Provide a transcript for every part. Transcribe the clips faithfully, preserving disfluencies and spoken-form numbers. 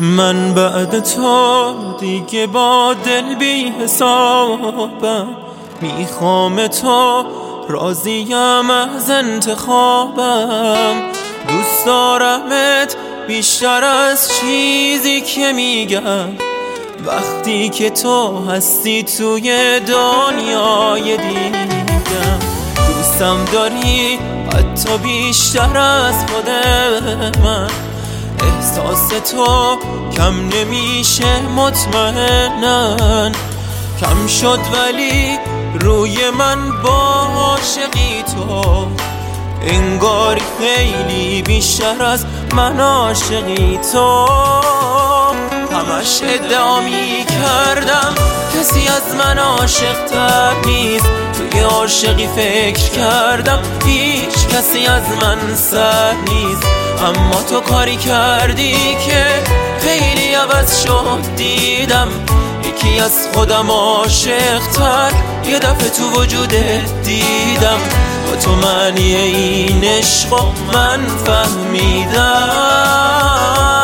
من بعد تو دیگه با دل بی حسابم، میخوام تو، راضیم از انتخابم. دوست دارمت بیشتر از چیزی که میگم، وقتی که تو هستی توی دنیای دیگم. دوستم داری حتی بیشتر از خود من، احساس تو کم نمیشه مطمئنن. کم شد ولی روی من با عاشقی تو، انگاری خیلی بیشتر از من عاشقی تو. همش ادعا می کردم کسی از من عاشق تر نیست، توی عاشقی فکر کردم هیچ کسی از من سر نیست. اما تو کاری کردی که خیلی عوض شد دیدم، یکی از خودم عاشق تر یه دفعه تو وجودت دیدم. با تو معنی این عشق من فهمیدم.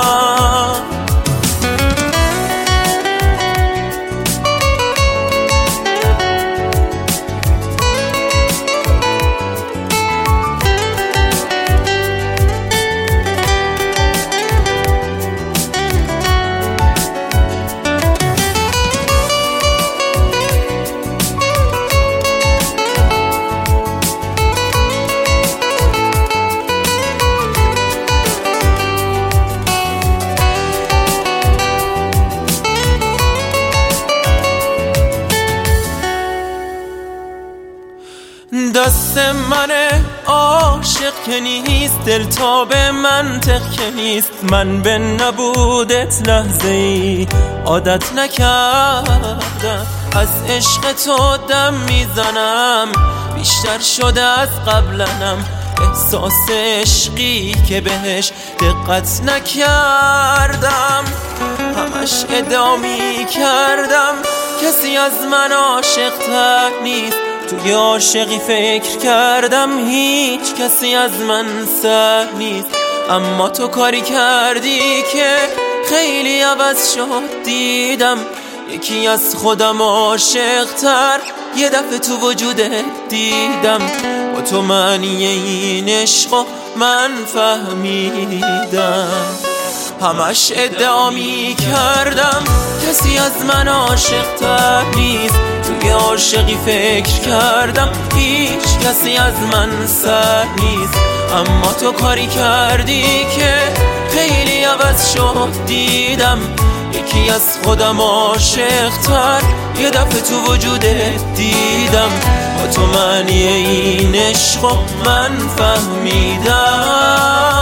دست من عاشق که نیست، دل تا به منطق که نیست. من به نبودت لحظه ای عادت نکردم، از عشق تو دم میزنم بیشتر شده از قبلنم. احساس عشقی که بهش دقت نکردم، همش ادعا میکردم کسی از من عاشق تر نیست. توی عاشقی فکر کردم هیچ کسی از من سر نیست. اما تو کاری کردی که خیلی عوض شد دیدم، یکی از خودم عاشق تر یه دفعه تو وجودت دیدم. با تو معنی این عشق من فهمیدم. همش ادعا می کردم کسی از من عاشق تر نیست، توی عاشقی فکر کردم هیچ کسی از من سر نیست. اما تو کاری کردی که خیلی عوض شد دیدم، یکی از خودم عاشق تر یه دفعه تو وجودت دیدم. با تو معنی این عشق من فهمیدم.